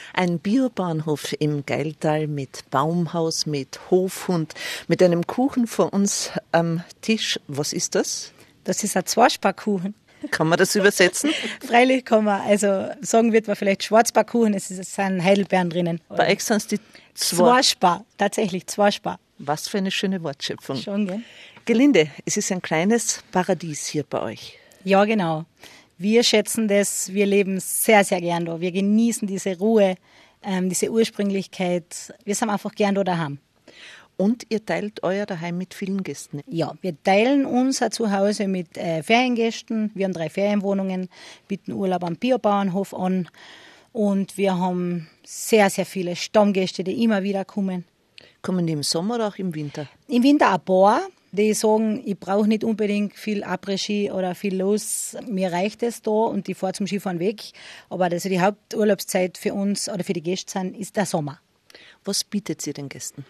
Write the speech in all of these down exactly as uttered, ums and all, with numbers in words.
Ein Biobauernhof im Geiltal mit Baumhaus, mit Hofhund, mit einem Kuchen vor uns am Tisch. Was ist das? Das ist ein Zweispackuchen. Kann man das übersetzen? Freilich kann man, also sagen wird man vielleicht Schwarzbackuchen, es sind Heidelbeeren drinnen. Bei euch sind es die zwei. Zweispar, tatsächlich Zweispar. Was für eine schöne Wortschöpfung. Schon, gell? Gelinde, es ist ein kleines Paradies hier bei euch. Ja, genau. Wir schätzen das, wir leben sehr, sehr gern da. Wir genießen diese Ruhe, ähm, diese Ursprünglichkeit. Wir sind einfach gern da daheim. Und ihr teilt euer daheim mit vielen Gästen? Ja, wir teilen unser Zuhause mit äh, Feriengästen. Wir haben drei Ferienwohnungen, bieten Urlaub am Biobauernhof an. Und wir haben sehr, sehr viele Stammgäste, die immer wieder kommen. Kommen die im Sommer oder auch im Winter? Im Winter ein paar, die sagen, ich brauche nicht unbedingt viel Après-Ski oder viel los. Mir reicht es da und ich fahre zum Skifahren weg. Aber also die Haupturlaubszeit für uns oder für die Gäste sind, ist der Sommer. Was bietet ihr den Gästen?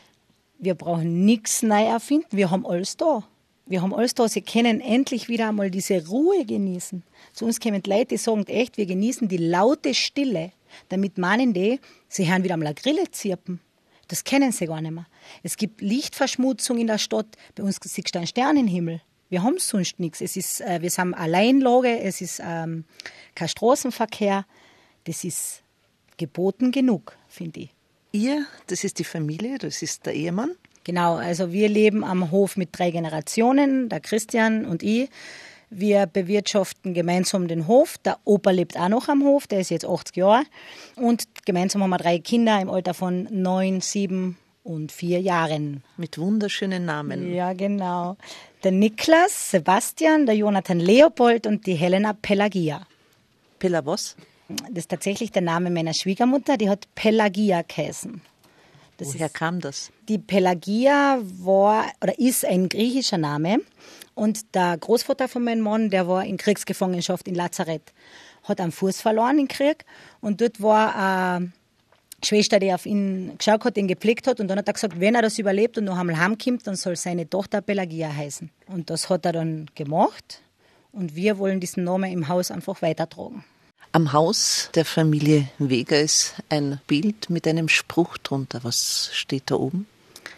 Wir brauchen nichts neu erfinden. Wir haben alles da. Wir haben alles da. Sie können endlich wieder einmal diese Ruhe genießen. Zu uns kommen die Leute, die sagen echt, wir genießen die laute Stille. Damit meinen die, sie hören wieder einmal eine Grille zirpen. Das kennen sie gar nicht mehr. Es gibt Lichtverschmutzung in der Stadt. Bei uns siehst du einen Sternenhimmel. Wir haben sonst nichts. Es ist, äh, wir sind Alleinlage, es ist ähm, kein Straßenverkehr. Das ist geboten genug, finde ich. Ihr, das ist die Familie, das ist der Ehemann? Genau, also wir leben am Hof mit drei Generationen, der Christian und ich. Wir bewirtschaften gemeinsam den Hof. Der Opa lebt auch noch am Hof, der ist jetzt achtzig Jahre. Und gemeinsam haben wir drei Kinder im Alter von neun, sieben und vier Jahren. Mit wunderschönen Namen. Ja, genau. Der Niklas, Sebastian, der Jonathan Leopold und die Helena Pelagia. Pella was? Das ist tatsächlich der Name meiner Schwiegermutter, die hat Pelagia geheißen. Das Woher ist, kam das? Die Pelagia war oder ist ein griechischer Name und der Großvater von meinem Mann, der war in Kriegsgefangenschaft in Lazarett, hat einen Fuß verloren im Krieg und dort war eine Schwester, die auf ihn geschaut hat, ihn gepflegt hat und dann hat er gesagt, wenn er das überlebt und noch einmal heimkommt, dann soll seine Tochter Pelagia heißen. Und das hat er dann gemacht und wir wollen diesen Namen im Haus einfach weitertragen. Am Haus der Familie Weger ist ein Bild mit einem Spruch drunter. Was steht da oben?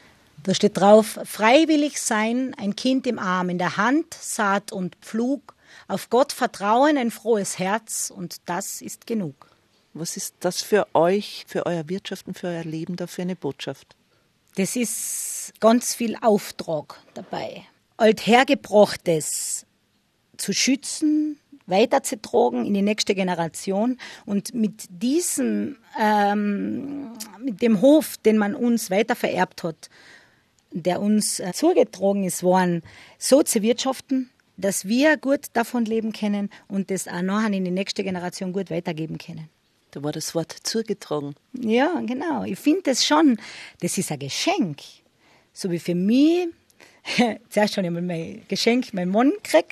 Da steht drauf, freiwillig sein, ein Kind im Arm, in der Hand, Saat und Pflug, auf Gott vertrauen, ein frohes Herz und das ist genug. Was ist das für euch, für euer Wirtschaften, für euer Leben da für eine Botschaft? Das ist ganz viel Auftrag dabei. Althergebrachtes zu schützen, weiterzutragen in die nächste Generation und mit diesem, ähm, mit dem Hof, den man uns weitervererbt hat, der uns äh, zugetragen ist worden, so zu wirtschaften, dass wir gut davon leben können und das auch nachher in die nächste Generation gut weitergeben können. Da war das Wort zugetragen. Ja, genau. Ich finde das schon, das ist ein Geschenk. So wie für mich, zuerst schon einmal mein Geschenk, mein Mann krieg.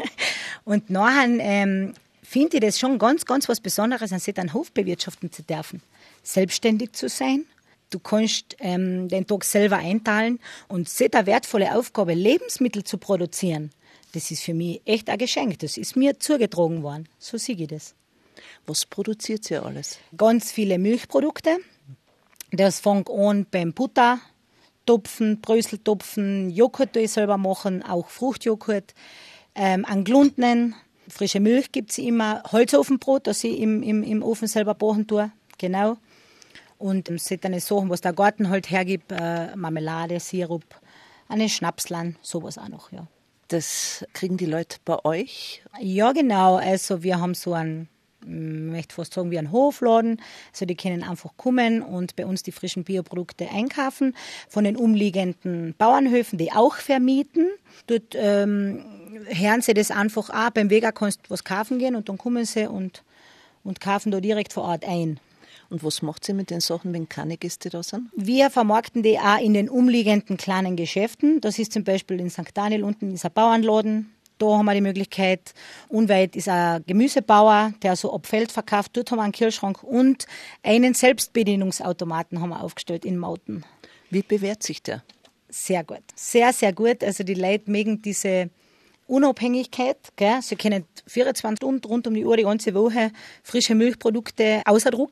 Und nachher ähm, finde ich das schon ganz, ganz was Besonderes, an sich einen Hof bewirtschaften zu dürfen. Selbstständig zu sein. Du kannst ähm, den Tag selber einteilen und so eine wertvolle Aufgabe, Lebensmittel zu produzieren. Das ist für mich echt ein Geschenk. Das ist mir zugetragen worden. So sehe ich das. Was produziert ihr alles? Ganz viele Milchprodukte. Das fängt an beim Butter, Topfen, Bröseltopfen, Joghurt tue ich selber machen, auch Fruchtjoghurt, ähm, an Glundnen, frische Milch gibt es immer, Holzofenbrot, das ich im, im, im Ofen selber backen tue, genau. Und es sind dann Sachen, was der Garten halt hergibt, äh, Marmelade, Sirup, eine Schnapslan, sowas auch noch, ja. Das kriegen die Leute bei euch? Ja, genau, also wir haben so einen, ich möchte fast sagen, wie einen Hofladen. Also die können einfach kommen und bei uns die frischen Bioprodukte einkaufen. Von den umliegenden Bauernhöfen, die auch vermieten. Dort ähm, hören sie das einfach auch. Beim Weger kannst du was kaufen gehen und dann kommen sie und, und kaufen da direkt vor Ort ein. Und was macht ihr mit den Sachen, wenn keine Gäste da sind? Wir vermarkten die auch in den umliegenden kleinen Geschäften. Das ist zum Beispiel in Sankt Daniel, unten ist ein Bauernladen. Da haben wir die Möglichkeit. Unweit ist ein Gemüsebauer, der so ab Feld verkauft. Dort haben wir einen Kühlschrank und einen Selbstbedienungsautomaten haben wir aufgestellt in Mauten. Wie bewährt sich der? Sehr gut. Sehr, sehr gut. Also die Leute mögen diese Unabhängigkeit. Gell? Sie können vierundzwanzig Stunden rund um die Uhr die ganze Woche frische Milchprodukte ausdrucken.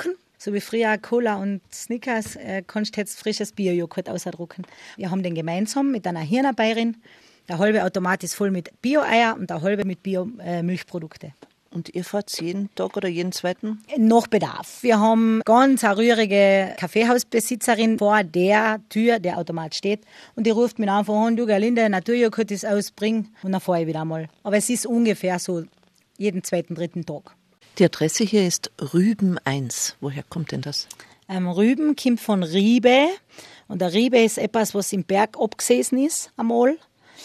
So wie früher Cola und Snickers, äh, kannst du jetzt frisches Bio-Joghurt ausdrucken. Wir haben den gemeinsam mit einer Hirnarbeirin. Der halbe Automat ist voll mit Bio-Eier und der halbe mit Bio-Milchprodukte. Äh, Und ihr fahrt jeden Tag oder jeden zweiten? Noch Bedarf. Wir haben ganz eine rührige Kaffeehausbesitzerin vor der Tür, der Automat steht. Und die ruft mich einfach an, du Gerlinde, Naturjoghurt ist aus, bring. Und dann fahre ich wieder mal. Aber es ist ungefähr so jeden zweiten, dritten Tag. Die Adresse hier ist Rüben eins. Woher kommt denn das? Ähm, Rüben kommt von Riebe. Und der Riebe ist etwas, was im Berg abgesessen ist einmal.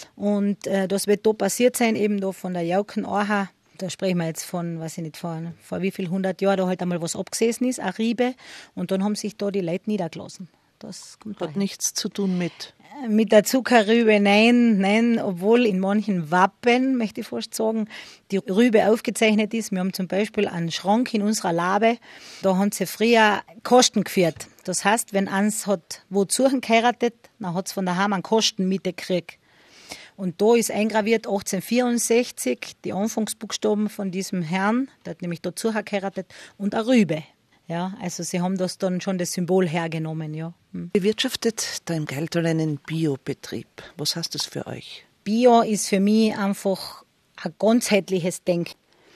Und äh, das wird da passiert sein, eben da von der Jauken Aha. Da sprechen wir jetzt von, weiß ich nicht, vor, vor wie viel hundert Jahren da halt einmal was abgesessen ist, eine Riebe. Und dann haben sich da die Leute niedergelassen. Das kommt Hat dahin. Nichts zu tun mit? Mit der Zuckerrübe, nein, nein, obwohl in manchen Wappen, möchte ich fast sagen, die Rübe aufgezeichnet ist. Wir haben zum Beispiel einen Schrank in unserer Labe, da haben sie früher Kosten geführt. Das heißt, wenn eins hat wo Zuchen geheiratet, dann hat es von daheim einen Kostenmiete gekriegt. Und da ist eingraviert achtzehnhundertvierundsechzig die Anfangsbuchstaben von diesem Herrn, der hat nämlich dazu geheiratet, und eine Rübe. Ja, also sie haben das dann schon das Symbol hergenommen. Ja. Hm. Bewirtschaftet da im Geiltal einen Biobetrieb. Was heißt das für euch? Bio ist für mich einfach ein ganzheitliches Denken.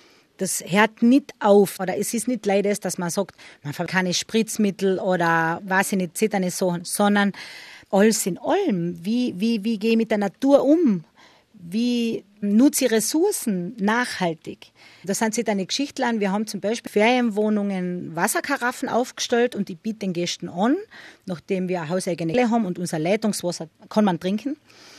Das hört nicht auf. Oder es ist nicht leider, dass man sagt, man verwendet keine Spritzmittel oder weiß ich nicht, zitternde Sachen, sondern alles in allem. Wie, wie, wie gehe ich mit der Natur um? Wie nutze ich Ressourcen nachhaltig? Da sind sie eine Geschichte an. Wir haben zum Beispiel Ferienwohnungen Wasserkaraffen aufgestellt und die bieten den Gästen an, nachdem wir eine hauseigene Quelle haben und unser Leitungswasser kann man trinken,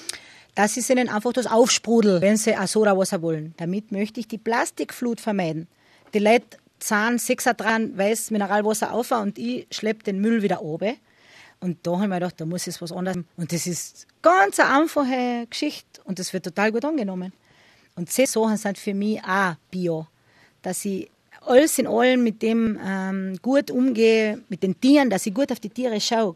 dass sie ihnen einfach das aufsprudeln, wenn sie ein Sodawasser wollen. Damit möchte ich die Plastikflut vermeiden. Die Leute zahlen sechser dran, weiß Mineralwasser auf und ich schleppe den Müll wieder oben. Und da haben wir gedacht, da muss es was anderes. Und das ist ganz eine einfache Geschichte und das wird total gut angenommen. Und diese Sachen sind für mich auch Bio. Dass ich alles in allem mit dem ähm, gut umgehe, mit den Tieren, dass ich gut auf die Tiere schaue,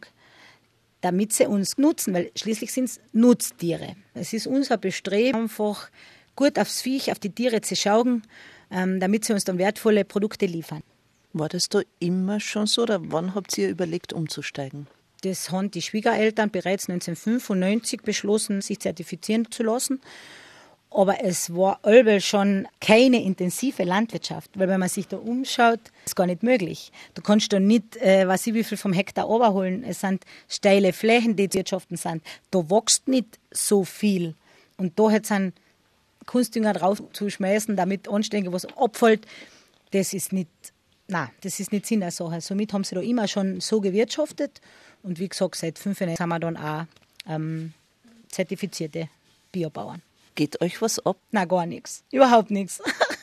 damit sie uns nutzen, weil schließlich sind es Nutztiere. Es ist unser Bestreben, einfach gut aufs Viech, auf die Tiere zu schauen, ähm, damit sie uns dann wertvolle Produkte liefern. War das da immer schon so oder wann habt ihr überlegt, umzusteigen? Das haben die Schwiegereltern bereits neunzehnhundertfünfundneunzig beschlossen, sich zertifizieren zu lassen. Aber es war allweil schon keine intensive Landwirtschaft, weil wenn man sich da umschaut, ist gar nicht möglich. Du kannst da nicht, äh, weiß ich wie viel vom Hektar runterholen. Es sind steile Flächen, die zu wirtschaften sind. Da wächst nicht so viel. Und da jetzt einen Kunstdünger drauf zu schmeißen, damit anständig was abfällt, das ist nicht, nein, das ist nicht Sinn der Sache. Somit haben sie da immer schon so gewirtschaftet. Und wie gesagt, seit fünf Jahren sind wir dann auch ähm, zertifizierte Biobauern. Geht euch was ab? Nein, gar nichts. Überhaupt nichts.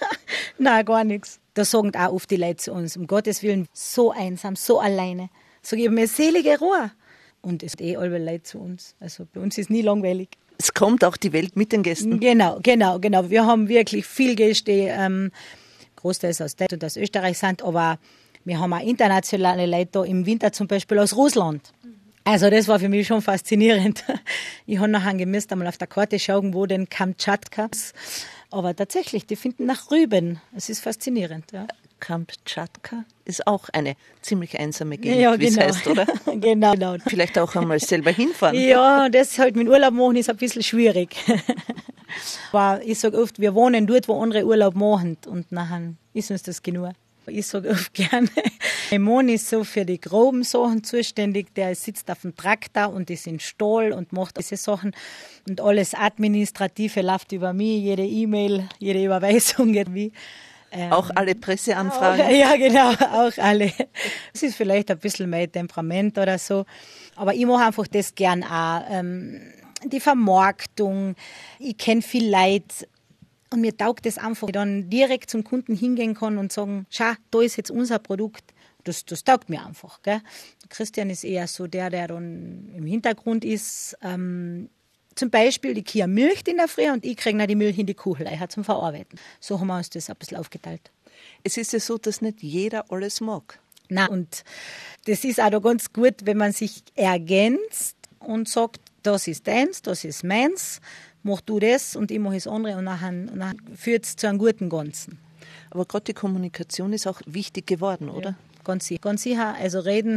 Nein, gar nichts. Da sagen auch oft die Leute zu uns, um Gottes Willen, so einsam, so alleine. So geben mir selige Ruhe. Und es geht eh alle Leute zu uns. Also bei uns ist nie langweilig. Es kommt auch die Welt mit den Gästen. Genau, genau, genau. Wir haben wirklich viel Gäste, die ähm, großteils aus Deutschland und aus Österreich sind, aber wir haben auch internationale Leute da im Winter zum Beispiel aus Russland. Also das war für mich schon faszinierend. Ich habe nachher gemisst, einmal auf der Karte schauen, wo denn Kamtschatka ist. Aber tatsächlich, die finden nach Rüben. Es ist faszinierend. Ja. Kamtschatka ist auch eine ziemlich einsame Gegend, Ja, wie es genau. heißt, oder? Genau, genau. Vielleicht auch einmal selber hinfahren. Ja, das halt mit Urlaub machen ist ein bisschen schwierig. Aber ich sage oft, wir wohnen dort, wo andere Urlaub machen. Und nachher ist uns das genug. Ich sage oft gerne, mein Mann ist so für die groben Sachen zuständig, der sitzt auf dem Traktor und ist im Stall und macht diese Sachen und alles Administrative läuft über mich, jede E-Mail, jede Überweisung irgendwie. Ähm, auch alle Presseanfragen? Auch, ja, genau, auch alle. Das ist vielleicht ein bisschen mein Temperament oder so, aber ich mache einfach das gern auch. Ähm, die Vermarktung, ich kenne viel Leute, und mir taugt es einfach, dann direkt zum Kunden hingehen kann und sagen, schau, da ist jetzt unser Produkt. Das, das taugt mir einfach. Gell? Christian ist eher so der, der dann im Hintergrund ist. Ähm, zum Beispiel, die Kia milcht in der Früh und ich kriege dann die Milch in die Kuhleiher zum Verarbeiten. So haben wir uns das ein bisschen aufgeteilt. Es ist ja so, dass nicht jeder alles mag. Nein, und das ist auch da ganz gut, wenn man sich ergänzt und sagt, das ist deins, das ist meins. Mach du das und ich mache das andere und nachher, nachher führt es zu einem guten Ganzen. Aber gerade die Kommunikation ist auch wichtig geworden, oder? Ja, ganz sicher. Ganz sicher. Also reden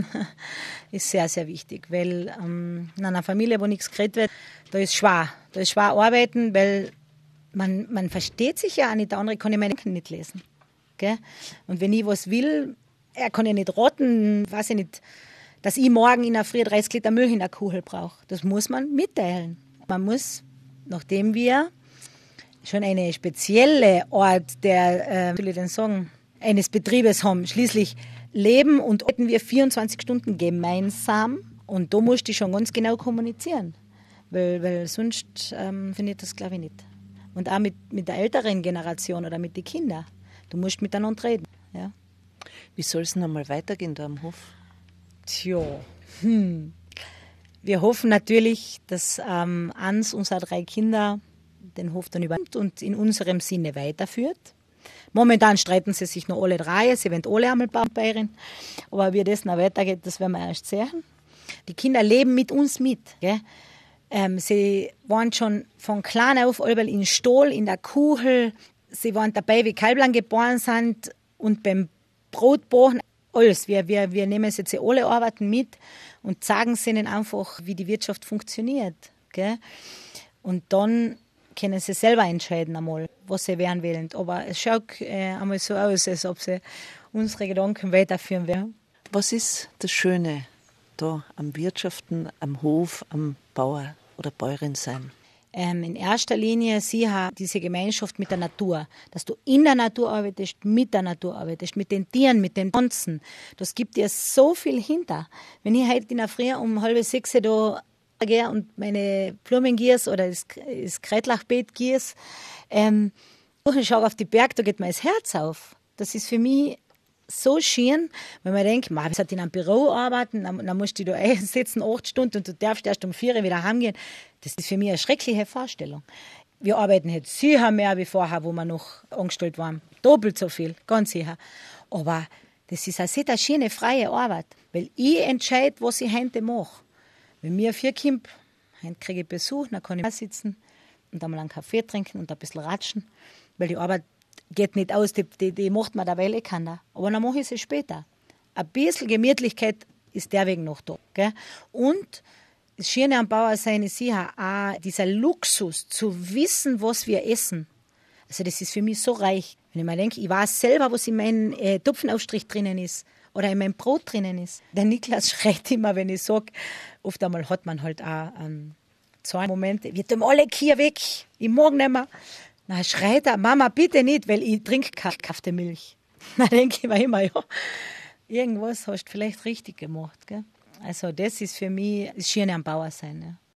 ist sehr, sehr wichtig, weil ähm, in einer Familie, wo nichts geredet wird, da ist schwer. Da ist schwer arbeiten, weil man, man versteht sich ja auch nicht. Der andere kann ja meine Gedanken nicht lesen. Gell? Und wenn ich was will, er kann ja nicht rotten, weiß ich nicht, dass ich morgen in der Früh dreißig Liter Milch in der Kuchel brauche. Das muss man mitteilen. Man muss, nachdem wir schon eine spezielle Art der, äh, wie soll ich denn sagen, eines Betriebes haben, schließlich leben und arbeiten wir vierundzwanzig Stunden gemeinsam und da musst du schon ganz genau kommunizieren, weil, weil sonst ähm, finde ich das, glaube ich, nicht. Und auch mit, mit der älteren Generation oder mit den Kindern. Du musst miteinander reden. Ja. Wie soll es denn einmal weitergehen da am Hof? Tja, hm. Wir hoffen natürlich, dass ähm, eins unserer drei Kinder den Hof dann übernimmt und in unserem Sinne weiterführt. Momentan streiten sie sich noch alle drei, sie wollen alle einmal Bauernbäuerin. Aber wie das noch weitergeht, das werden wir erst sehen. Die Kinder leben mit uns mit. Gell? Ähm, sie waren schon von klein auf allweil in Stall, in der Kuchel. Sie waren dabei, wie Kälblein geboren sind und beim Brotbacken. Alles. Wir, wir, wir nehmen jetzt alle Arbeiten mit und sagen es ihnen einfach, wie die Wirtschaft funktioniert. Gell? Und dann können sie selber entscheiden einmal, was sie werden wollen. Aber es schaut äh, einmal so aus, als ob sie unsere Gedanken weiterführen werden. Was ist das Schöne da am Wirtschaften, am Hof, am Bauer oder Bäuerin sein? Ähm, in erster Linie sicher diese Gemeinschaft mit der Natur, dass du in der Natur arbeitest, mit der Natur arbeitest, mit den Tieren, mit den Pflanzen. Das gibt dir so viel hinter. Wenn ich heute in der Früh um halb sechs da gehe und meine Blumen gieße oder das, das Kreitlachbeet gieße, ähm, ich schaue auf die Berge, da geht mir das Herz auf. Das ist für mich so schön, wenn man denkt, man sollte in einem Büro arbeiten, dann, dann musst du da einsitzen, acht Stunden und du darfst erst um vier Uhr wieder heimgehen. Das ist für mich eine schreckliche Vorstellung. Wir arbeiten jetzt sicher mehr wie vorher, wo wir noch angestellt waren. Doppelt so viel, ganz sicher. Aber das ist eine sehr schöne, freie Arbeit, weil ich entscheide, was ich heute mache. Wenn mir vier kommt, heute kriege ich Besuch, dann kann ich sitzen und einmal einen Kaffee trinken und ein bisschen ratschen, weil die Arbeit geht nicht aus, die, die, die macht man derweil eh keiner. Aber dann mache ich sie später. Ein bisschen Gemütlichkeit ist der Weg noch da. Gell? Und das Schöne am Bauersein ist sicher auch dieser Luxus, zu wissen, was wir essen. Also das ist für mich so reich. Wenn ich mir denke, ich weiß selber, was in meinem äh, Topfenaufstrich drinnen ist oder in meinem Brot drinnen ist. Der Niklas schreit immer, wenn ich sage, oft einmal hat man halt auch ähm, zwei Momente, wir tun alle Kühe weg, ich mag nicht mehr. Dann schreit er, Mama, bitte nicht, weil ich trinke keine Milch. Dann denke ich mir immer, ja, irgendwas hast du vielleicht richtig gemacht. Gell? Also das ist für mich das Schöne am Bauersein. Ja.